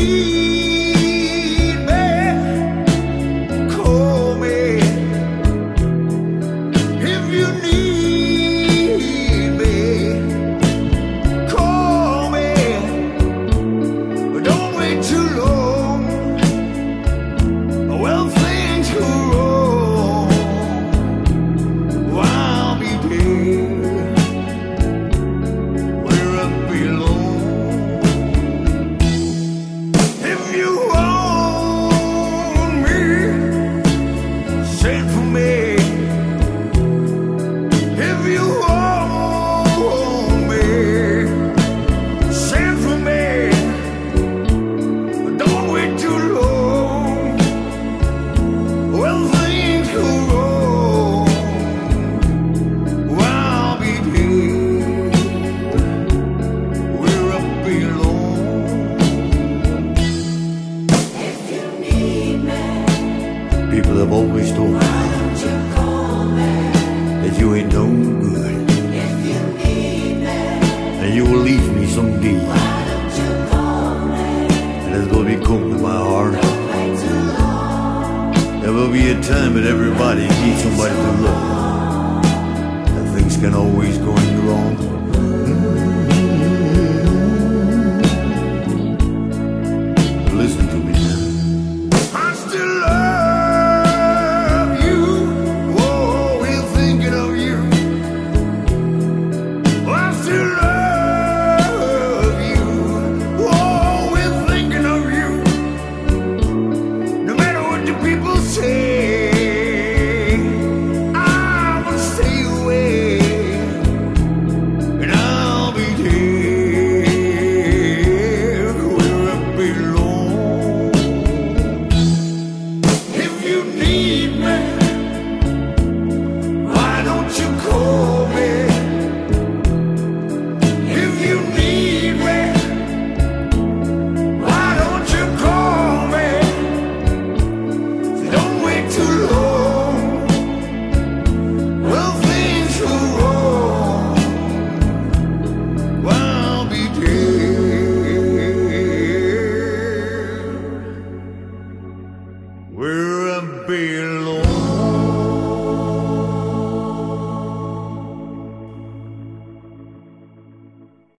need me, call me. If you need me, call me. But don't wait too long. Well, things go wrong. I'll be there where I belong. If you want me, send for me. If you want me, send for me. Don't wait too long. Well, things go wrong. I'll be there where I belong. If you need me, People have always told me why don't you call me? that you ain't no good, If you need me, and you will leave me someday. why don't you call me? And it's gonna be cold in my heart. Don't wait too long. There will be a time that everybody needs somebody to love. And things can always go wrong.